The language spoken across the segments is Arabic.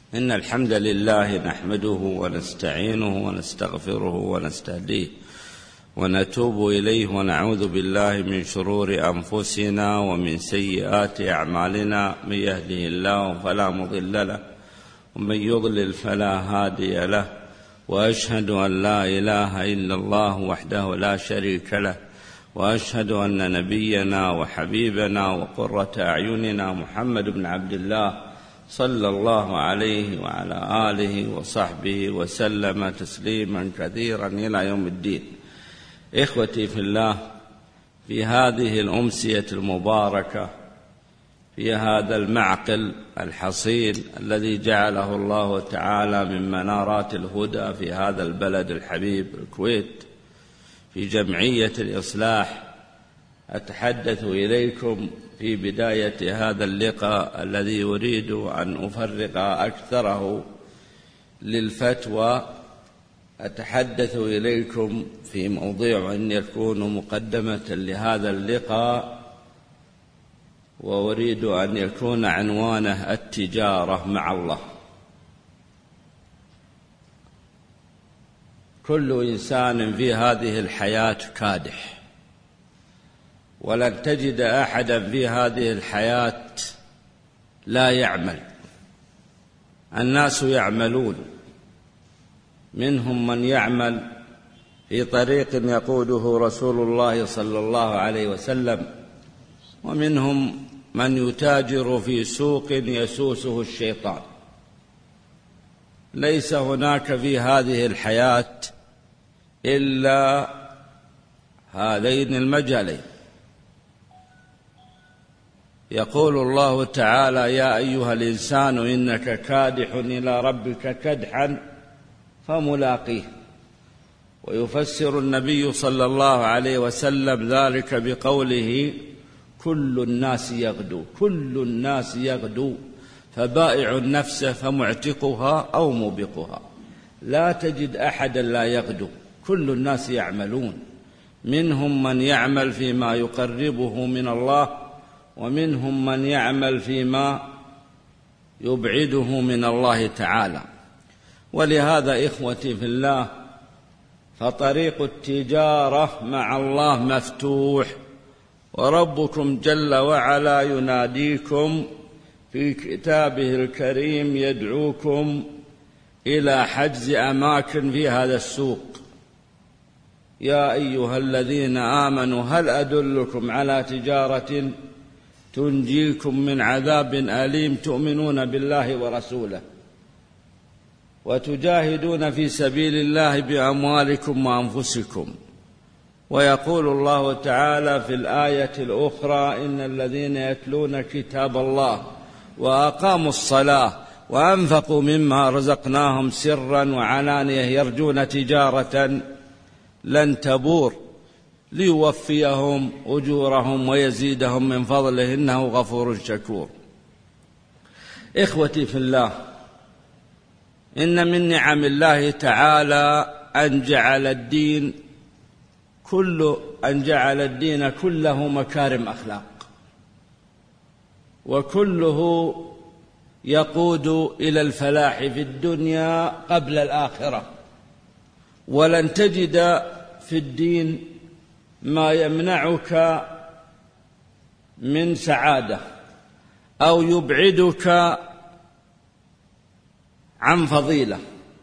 إن الحمد لله نحمده ونستعينه ونستغفره ونستهديه ونتوب إليه ونعوذ بالله من شرور أنفسنا ومن سيئات أعمالنا. من يهده الله فلا مضل له ومن يضلل فلا هادي له، وأشهد أن لا إله إلا الله وحده لا شريك له، وأشهد أن نبينا وحبيبنا وقرة أعيننا محمد بن عبد الله صلى الله عليه وعلى آله وصحبه وسلم تسليما كثيرا إلى يوم الدين. إخوتي في الله، في هذه الأمسية المباركة، في هذا المعقل الحصين الذي جعله الله تعالى من منارات الهدى في هذا البلد الحبيب الكويت، في جمعية الإصلاح، أتحدث إليكم في بداية هذا اللقاء الذي أريد أن أفرغ أكثره للفتوى. أتحدث إليكم في موضوع أن يكون مقدمة لهذا اللقاء، وأريد أن يكون عنوانه التجارة مع الله. كل إنسان في هذه الحياة كادح، ولن تجد أحدا في هذه الحياة لا يعمل. الناس يعملون، منهم من يعمل في طريق يقوده رسول الله صلى الله عليه وسلم، ومنهم من يتاجر في سوق يسوسه الشيطان. ليس هناك في هذه الحياة إلا هذين المجالين. يقول الله تعالى: يا أيها الإنسان إنك كادح إلى ربك كدحا فملاقيه. ويفسر النبي صلى الله عليه وسلم ذلك بقوله: كل الناس يغدو، كل الناس يغدو، فبائع النفس فمعتقها أو موبقها. لا تجد أحدا لا يغدو، كل الناس يعملون. منهم من يعمل فيما يقربه من الله، ومنهم من يعمل فيما يبعده من الله تعالى. ولهذا إخوتي في الله، فطريق التجارة مع الله مفتوح، وربكم جل وعلا يناديكم في كتابه الكريم، يدعوكم إلى حجز أماكن في هذا السوق. يا أيها الذين آمنوا هل أدلكم على تجارة تنجيكم من عذاب أليم تؤمنون بالله ورسوله وتجاهدون في سبيل الله بأموالكم وأنفسكم. ويقول الله تعالى في الآية الأخرى: إن الذين يتلون كتاب الله وأقاموا الصلاة وأنفقوا مما رزقناهم سرا وعلانية يرجون تجارة لن تبور ليوفيهم أجورهم ويزيدهم من فضله إنه غفور شكور. إخوتي في الله، إن من نعم الله تعالى أن جعل الدين كله مكارم أخلاق، وكله يقود إلى الفلاح في الدنيا قبل الآخرة. ولن تجد في الدين ما يمنعك من سعادة أو يبعدك عن فضيلة.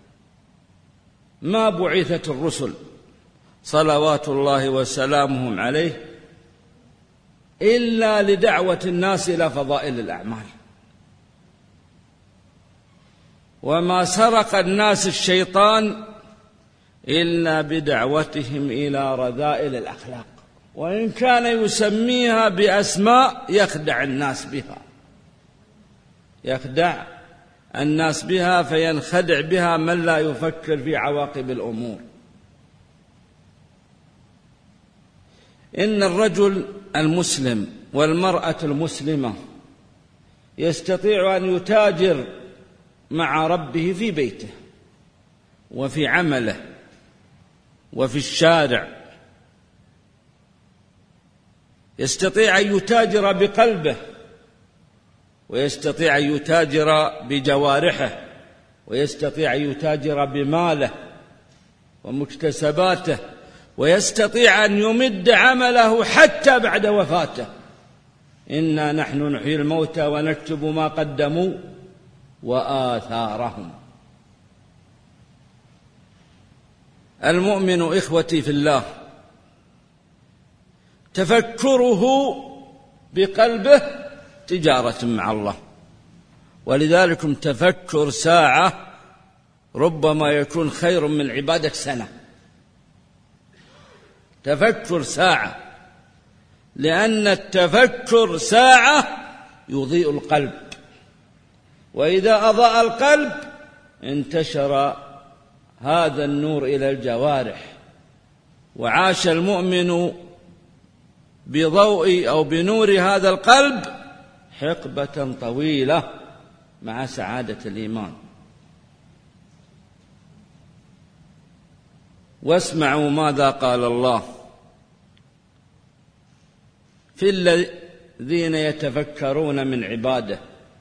ما بعثت الرسل صلوات الله وسلامهم عليه إلا لدعوة الناس إلى فضائل الأعمال. وما سرق الناس الشيطان إلا بدعوتهم إلى رذائل الأخلاق، وإن كان يسميها بأسماء يخدع الناس بها فينخدع بها من لا يفكر في عواقب الأمور. إن الرجل المسلم والمرأة المسلمة يستطيع أن يتاجر مع ربه في بيته وفي عمله وفي الشارع. يستطيع أن يتاجر بقلبه، ويستطيع أن يتاجر بجوارحه ويستطيع أن يتاجر بماله ومكتسباته، ويستطيع أن يمد عمله حتى بعد وفاته. إنا نحن نحيي الموتى ونكتب ما قدموا وآثارهم. المؤمن إخوتي في الله تفكره بقلبه تجارة مع الله، ولذلك تفكر ساعة ربما يكون خير من عبادة سنة. تفكر ساعة، لأن التفكر ساعة يضيء القلب، وإذا أضاء القلب انتشر هذا النور إلى الجوارح، وعاش المؤمن بضوء أو بنور هذا القلب حقبة طويلة مع سعادة الإيمان. واسمعوا ماذا قال الله في الذين يتفكرون من عباده: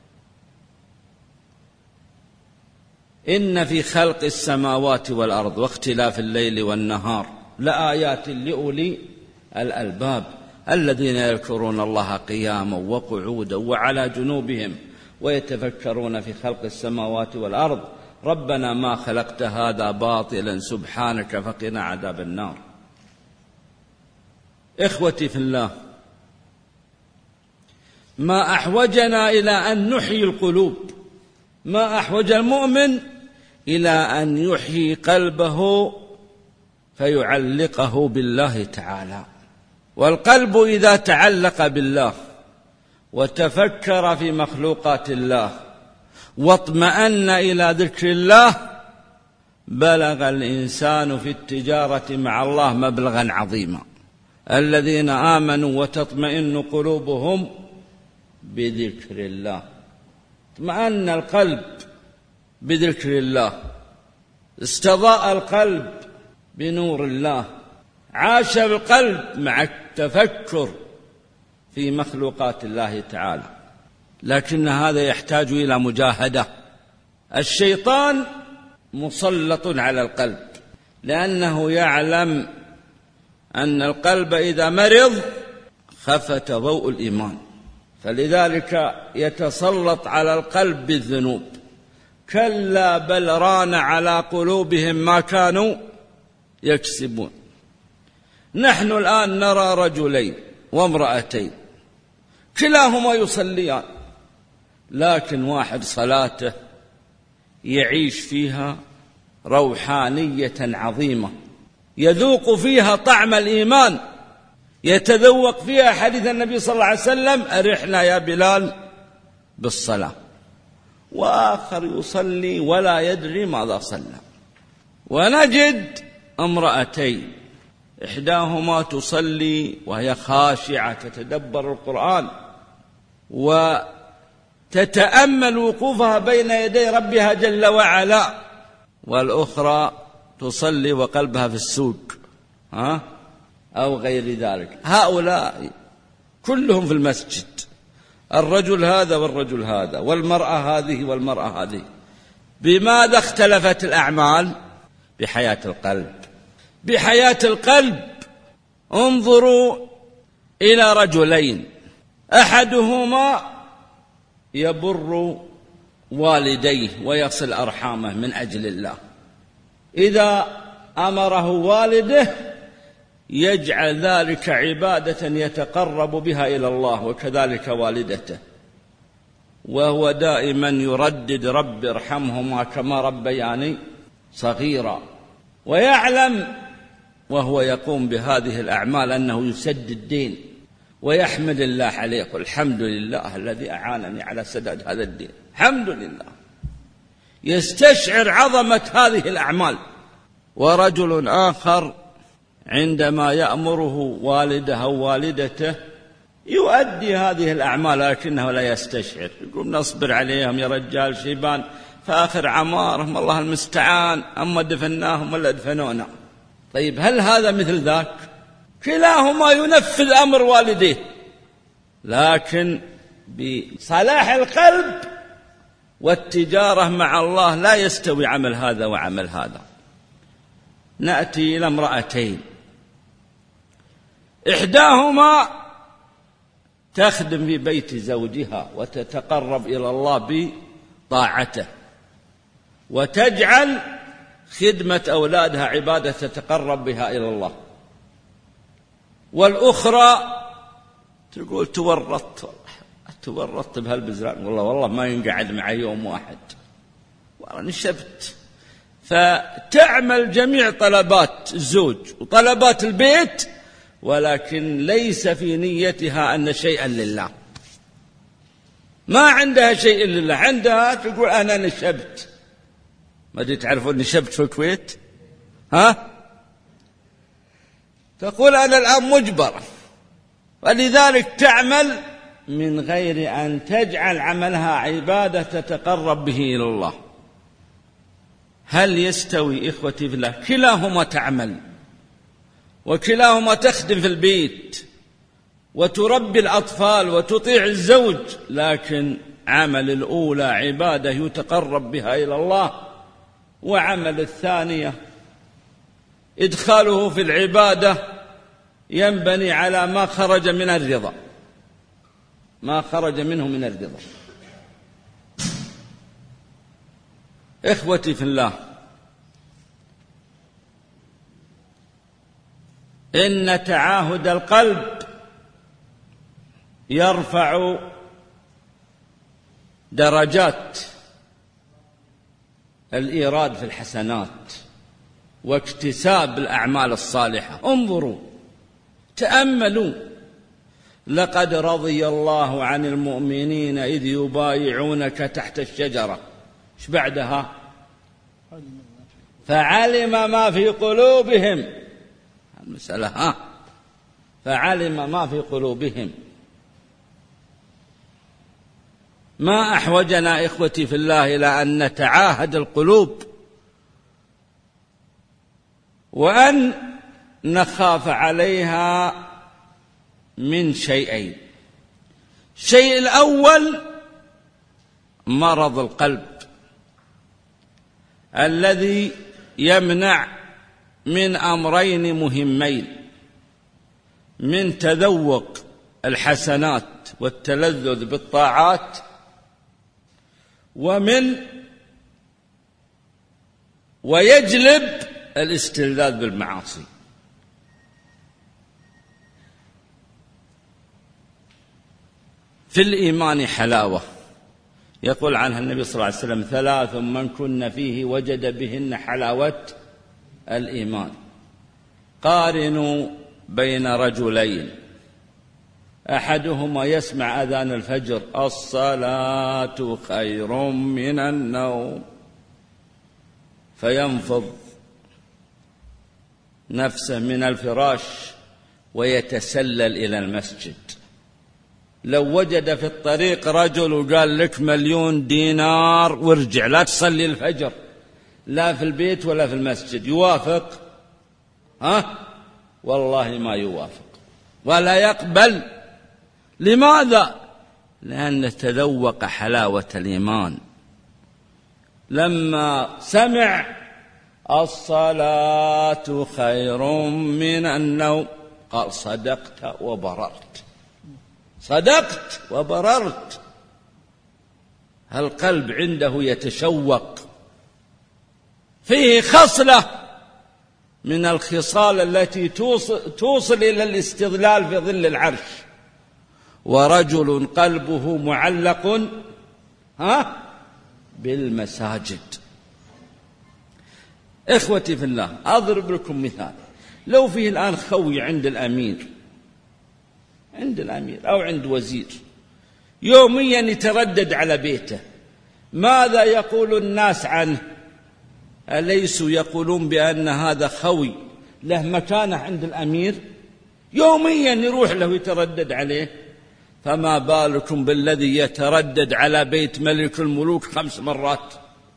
إن في خلق السماوات والأرض واختلاف الليل والنهار لآيات لأولي الألباب الذين يذكرون الله قياما وقعودا وعلى جنوبهم ويتفكرون في خلق السماوات والأرض ربنا ما خلقت هذا باطلا سبحانك فقنا عذاب النار. إخوتي في الله، ما أحوجنا إلى أن نحيي القلوب، ما أحوج المؤمن إلى أن يحيي قلبه فيعلقه بالله تعالى. والقلب إذا تعلق بالله وتفكر في مخلوقات الله واطمأن إلى ذكر الله بلغ الإنسان في التجارة مع الله مبلغا عظيما. الذين آمنوا وتطمئن قلوبهم بذكر الله. اطمأن القلب بذكر الله، استضاء القلب بنور الله، عاش القلب مع التفكر في مخلوقات الله تعالى. لكن هذا يحتاج إلى مجاهدة. الشيطان مسلط على القلب لأنه يعلم أن القلب إذا مرض خفت ضوء الإيمان، فلذلك يتسلط على القلب بالذنوب. كلا بل ران على قلوبهم ما كانوا يكسبون. نحن الآن نرى رجلين وامرأتين كلاهما يصليان، لكن واحد صلاته يعيش فيها روحانية عظيمة، يذوق فيها طعم الإيمان، يتذوق فيها حديث النبي صلى الله عليه وسلم: أرحنا يا بلال بالصلاة. وآخر يصلي ولا يدري ماذا صلى. ونجد امرأتين إحداهما تصلي وهي خاشعة تتدبر القرآن وتتأمل وقوفها بين يدي ربها جل وعلا، والأخرى تصلي وقلبها في السوق أو غير ذلك. هؤلاء كلهم في المسجد، الرجل هذا والرجل هذا، والمرأة هذه والمرأة هذه. بماذا اختلفت الأعمال؟ بحياة القلب. بحياة القلب. انظروا إلى رجلين، أحدهما يبر والديه ويصل أرحامه من أجل الله، إذا أمره والده يجعل ذلك عبادة يتقرب بها إلى الله، وكذلك والدته، وهو دائما يردد: رب ارحمهما كما ربياني صغيرا. ويعلم وهو يقوم بهذه الأعمال أنه يسد الدين ويحمد الله عليه، يقول: الحمد لله الذي أعانني على سداد هذا الدين، الحمد لله. يستشعر عظمة هذه الأعمال. ورجل آخر عندما يأمره والده أو والدته يؤدي هذه الأعمال لكنه لا يستشعر، يقول: نصبر عليهم يا رجال، شيبان في آخر عمارهم، الله المستعان، أما دفناهم ولا دفنونا. طيب هل هذا مثل ذاك؟ كلاهما ينفذ أمر والديه، لكن بصلاح القلب والتجارة مع الله لا يستوي عمل هذا وعمل هذا. نأتي إلى امرأتين، إحداهما تخدم في بيت زوجها وتتقرب إلى الله بطاعته، وتجعل خدمة أولادها عبادة تتقرب بها إلى الله، والأخرى تقول تورطت بهالبزران، والله ما ينقعد معي يوم واحد، والله نشبت. فتعمل جميع طلبات الزوج وطلبات البيت، ولكن ليس في نيتها أن شيئا لله، ما عندها شيء لله، عندها تقول أنا نشبت. ما أدري تعرفون نشبت في الكويت؟ ها؟ تقول أنا الآن مجبرة، ولذلك تعمل من غير أن تجعل عملها عبادة تتقرب به إلى الله. هل يستوي إخوتي في الله؟ كلاهما تعمل، وكلاهما تخدم في البيت وتربي الأطفال وتطيع الزوج، لكن عمل الأولى عبادة يتقرب بها إلى الله، وعمل الثانية إدخاله في العبادة ينبني على ما خرج من الرضا، ما خرج منه من الرضا. إخوتي في الله، إن تعاهد القلب يرفع درجات الإيراد في الحسنات واكتساب الأعمال الصالحة. انظروا، تأملوا، لقد رضي الله عن المؤمنين إذ يبايعونك تحت الشجرة، ايش بعدها؟ فعلم ما في قلوبهم، المسألة فعلم ما في قلوبهم. ما أحوجنا إخوتي في الله إلى أن نتعاهد القلوب، وأن نخاف عليها من شيئين. الشيء الأول مرض القلب الذي يمنع من أمرين مهمين: من تذوق الحسنات والتلذذ بالطاعات، ويجلب الاستلذاذ بالمعاصي. في الإيمان حلاوة، يقول عنها النبي صلى الله عليه وسلم: 3 من كن فيه وجد بهن حلاوة الإيمان. قارنوا بين رجلين أحدهما يسمع أذان الفجر: الصلاة خير من النوم، فينفض نفسه من الفراش ويتسلل إلى المسجد. لو وجد في الطريق رجل وقال لك 1,000,000 دينار وارجع لا تصلي الفجر، لا في البيت ولا في المسجد، يوافق؟ والله ما يوافق ولا يقبل. لماذا؟ لأنه تذوق حلاوة الإيمان. لما سمع الصلاة خير من النوم قال: صدقت وبررت، صدقت وبررت. القلب عنده يتشوق، فيه خصلة من الخصال التي توصل إلى الاستظلال في ظل العرش. ورجل قلبه معلق بالمساجد. إخوتي في الله، أضرب لكم مثال. لو فيه الآن خوي عند الأمير أو عند وزير، يوميا يتردد على بيته، ماذا يقول الناس عنه؟ أليسوا يقولون بأن هذا خوي له مكانة عند الأمير؟ يوميا يروح له يتردد عليه. فما بالكم بالذي يتردد على بيت ملك الملوك 5 مرات؟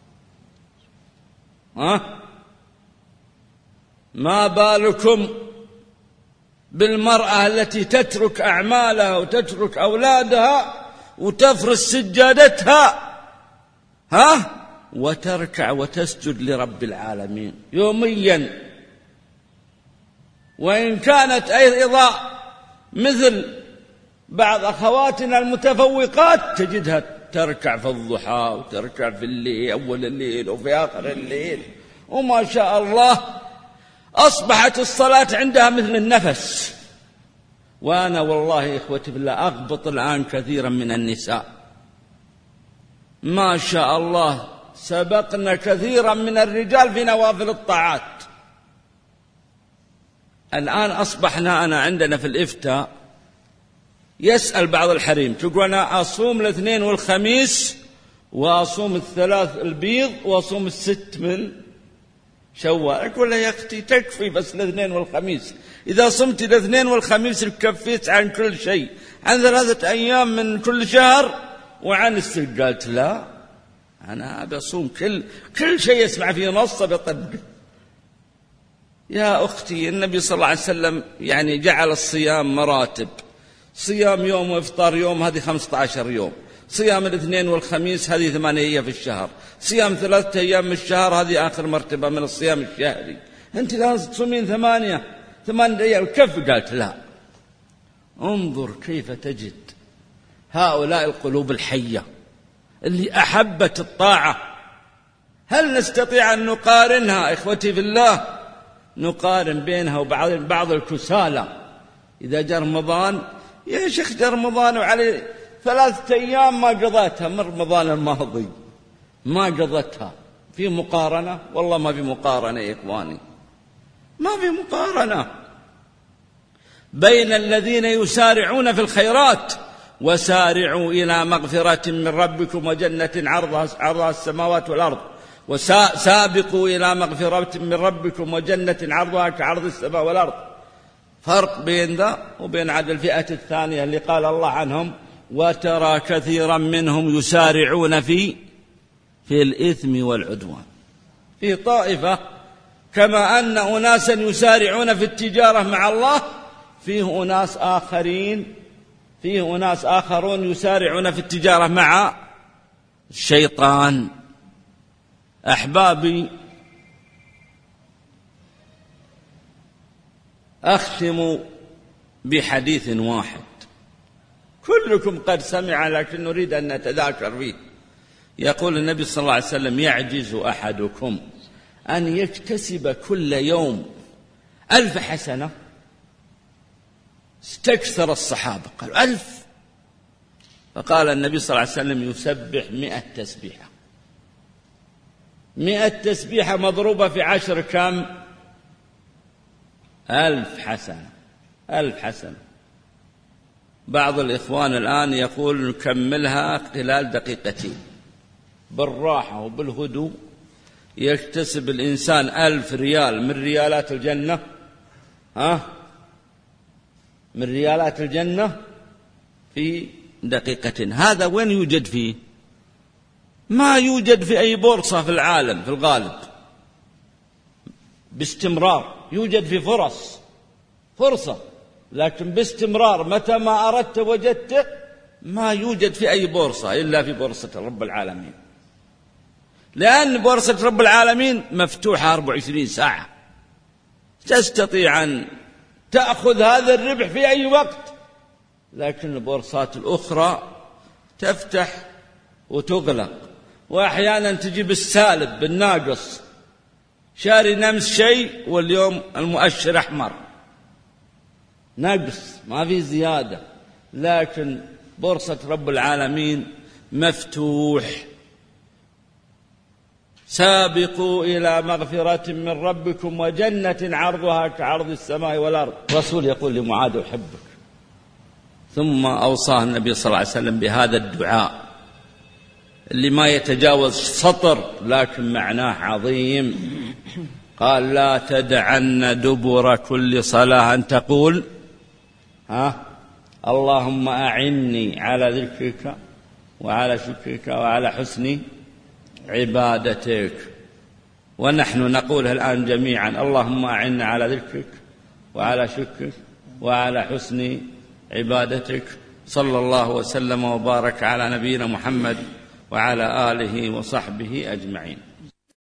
ما بالكم بالمرأة التي تترك أعمالها وتترك أولادها وتفرش سجادتها وتركع وتسجد لرب العالمين يوميا. وإن كانت أيضا مثل بعض أخواتنا المتفوقات تجدها تركع في الضحى وتركع في الليل، أول الليل وفي آخر الليل، وما شاء الله أصبحت الصلاة عندها مثل النفس. وأنا والله إخوتي بالله أغبط الآن كثيرا من النساء، ما شاء الله سبقنا كثيرا من الرجال في نوافل الطاعات. الآن أصبحنا أنا عندنا في الإفتاء يسأل بعض الحريم، تقول أنا أصوم الاثنين والخميس وأصوم الثلاث البيض وأصوم الست من شوال. أقول له يا أختي تكفي بس الاثنين والخميس، إذا صمت الاثنين والخميس كفيت عن كل شيء، عن 3 أيام من كل شهر وعن الست. قالت لا، أنا بصوم كل شيء يسمع فيه نص بطبقه. يا أختي النبي صلى الله عليه وسلم يعني جعل الصيام مراتب، صيام يوم وإفطار يوم، هذه 15 يوم، صيام الاثنين والخميس هذه 8 أيام في الشهر، صيام 3 أيام من الشهر هذه آخر مرتبة من الصيام الشهري. أنت لازم تصومين 8 أيام كيف؟ قالت لا. انظر كيف تجد هؤلاء القلوب الحية اللي أحبت الطاعة. هل نستطيع أن نقارنها إخوتي في الله؟ نقارن بينها وبعض بعض الكسالى إذا جاء رمضان، يا شيخ جاء رمضان وعليه 3 أيام ما قضيتها من رمضان الماضي، ما قضتها. في مقارنة؟ والله ما في مقارنة يا إخواني، ما في مقارنة بين الذين يسارعون في الخيرات وسارعوا إلى مغفرة من ربكم وجنة عرضها السماوات والأرض، وسابقوا إلى مغفرة من ربكم وجنة عرضها كعرض السماء والأرض. فرق بين ذا وبين عدد الفئة الثانية اللي قال الله عنهم وترى كثيرا منهم يسارعون في الإثم والعدوان. في طائفة كما أن أناسا يسارعون في التجارة مع الله، فيه أناس آخرون يسارعون في التجارة مع الشيطان. أحبابي، أختم بحديث واحد كلكم قد سمع لكن نريد أن نتذاكر فيه. يقول النبي صلى الله عليه وسلم يعجز أحدكم أن يكتسب كل يوم 1000 حسنة. استكثر الصحابة قالوا 1000، فقال النبي صلى الله عليه وسلم يسبح 100 تسبيحة. 100 تسبيحة مضروبة في 10 كم؟ 1000 حسنة. 1000 حسنة. بعض الإخوان الآن يقول نكملها خلال 2 دقيقة بالراحة وبالهدوء. يكتسب الإنسان 1000 ريال من ريالات الجنة، من ريالات الجنة في 1 دقيقة. هذا وين يوجد فيه؟ ما يوجد في أي بورصة في العالم في الغالب. باستمرار يوجد في فرصة، لكن باستمرار متى ما أردت وجدته. ما يوجد في أي بورصة إلا في بورصة رب العالمين، لأن بورصة رب العالمين مفتوحة 24 ساعة، تستطيع أن تأخذ هذا الربح في أي وقت. لكن البورصات الأخرى تفتح وتغلق، وأحيانا تجيب السالب بالناقص، شاري نمس شيء واليوم المؤشر أحمر، نقص ما في زيادة. لكن بورصة رب العالمين مفتوح. سابقوا إلى مغفرة من ربكم وجنة عرضها كعرض السماء والأرض. الرسول يقول لمعاذ أحبك. ثم أوصاه النبي صلى الله عليه وسلم بهذا الدعاء اللي ما يتجاوز سطر لكن معناه عظيم. قال لا تدعن دبر كل صلاة أن تقول اللهم أعني على ذكرك وعلى شكرك وعلى حسن عبادتك. ونحن نقولها الآن جميعا اللهم أعنا على ذكرك وعلى شكرك وعلى حسن عبادتك. صلى الله وسلم وبارك على نبينا محمد وعلى آله وصحبه أجمعين.